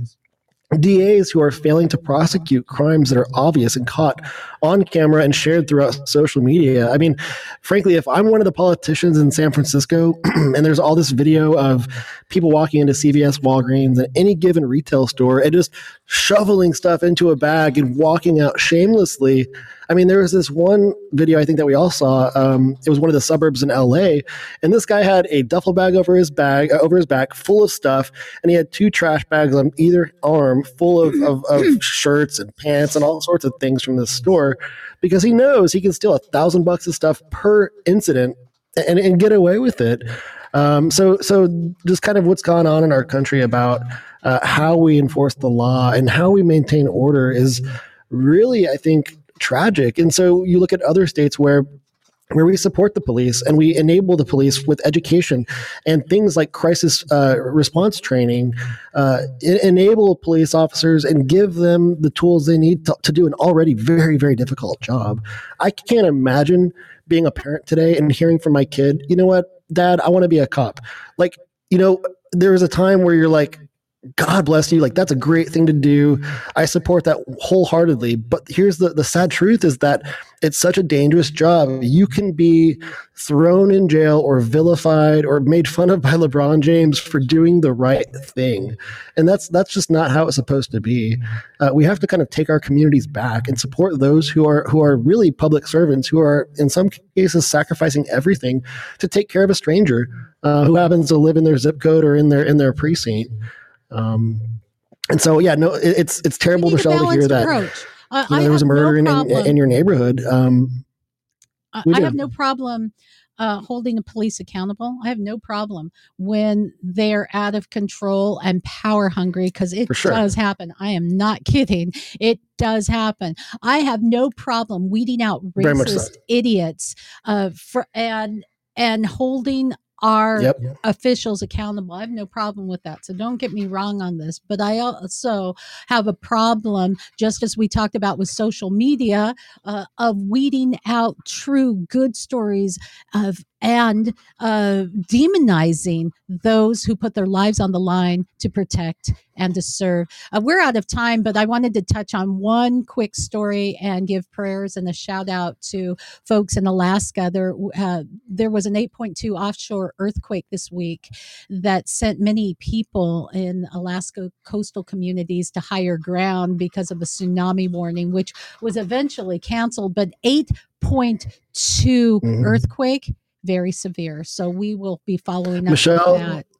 DAs who are failing to prosecute crimes that are obvious and caught on camera and shared throughout social media. I mean, frankly, if I'm one of the politicians in San Francisco and there's all this video of people walking into CVS, Walgreens, and any given retail store and just shoveling stuff into a bag and walking out shamelessly. I mean, there was this one video I think that we all saw. It was one of the suburbs in LA, and this guy had a duffel bag over his back full of stuff, and he had 2 trash bags on either arm full of shirts and pants and all sorts of things from this store, because he knows he can steal $1,000 of stuff per incident and get away with it. So just kind of what's gone on in our country about how we enforce the law and how we maintain order is really, I think, tragic. And so you look at other states where we support the police and we enable the police with education and things like crisis response training, enable police officers and give them the tools they need to do an already very, very difficult job. I can't imagine being a parent today and hearing from my kid, you know what, Dad, I want to be a cop. There was a time where you're like, God bless you. That's a great thing to do. I support that wholeheartedly. But here's the sad truth is that it's such a dangerous job. You can be thrown in jail or vilified or made fun of by LeBron James for doing the right thing. And that's just not how it's supposed to be. We have to kind of take our communities back and support those who are really public servants, who are in some cases sacrificing everything to take care of a stranger who happens to live in their zip code or in their precinct. And so, yeah, no, it's terrible, Michelle, to hear that there was a murder in your neighborhood. I have no problem holding the police accountable. I have no problem when they're out of control and power hungry, because it does happen. I am not kidding. It does happen. I have no problem weeding out racist idiots and holding our officials accountable. I have no problem with that. So don't get me wrong on this, but I also have a problem, just as we talked about with social media, of weeding out true good stories of and demonizing those who put their lives on the line to protect and to serve. We're out of time, but I wanted to touch on one quick story and give prayers and a shout out to folks in Alaska. There was an 8.2 offshore earthquake this week that sent many people in Alaska coastal communities to higher ground because of a tsunami warning, which was eventually canceled. But 8.2 earthquake, very severe. So we will be following up Michelle, with that.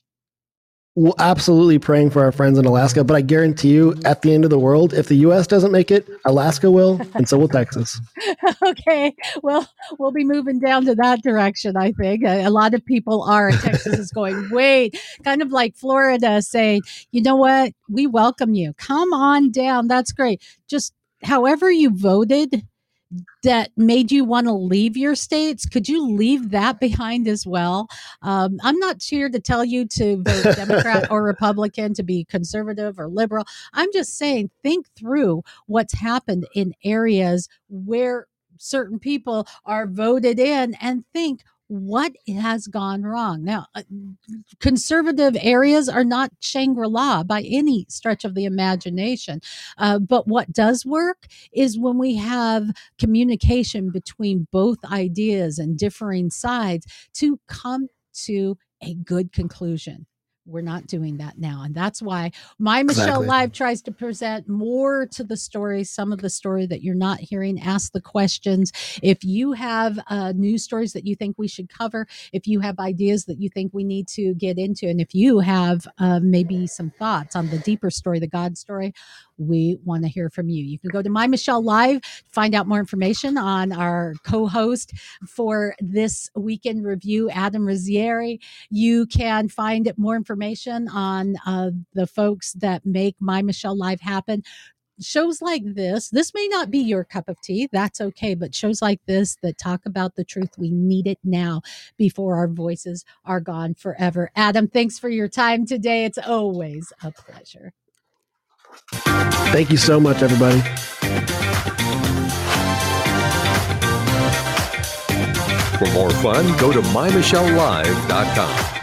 We're absolutely praying for our friends in Alaska, but I guarantee you, at the end of the world, if the U.S. doesn't make it, Alaska will, and so will Texas. Okay, well, we'll be moving down to that direction, I think. A lot of people are. Texas is going, wait, kind of like Florida saying, you know what? We welcome you. Come on down. That's great. Just however you voted that made you want to leave your states, could you leave that behind as well? I'm not here to tell you to vote Democrat or Republican, to be conservative or liberal. I'm just saying, think through what's happened in areas where certain people are voted in and think, what has gone wrong? Now, conservative areas are not Shangri-La by any stretch of the imagination. But what does work is when we have communication between both ideas and differing sides to come to a good conclusion. We're not doing that now. And that's why My Michelle Live tries to present more to the story, some of the story that you're not hearing. Ask the questions. If you have news stories that you think we should cover, if you have ideas that you think we need to get into, and if you have maybe some thoughts on the deeper story, the God story, we want to hear from you. You can go to My Michelle Live, find out more information on our co-host for this weekend review, Adam Rizzieri. You can find more information on the folks that make My Michelle Live happen. Shows like this may not be your cup of tea. That's okay. But shows like this that talk about the truth, we need it now before our voices are gone forever. Adam, thanks for your time today. It's always a pleasure. Thank you so much, everybody. For more fun, go to mymichellelive.com.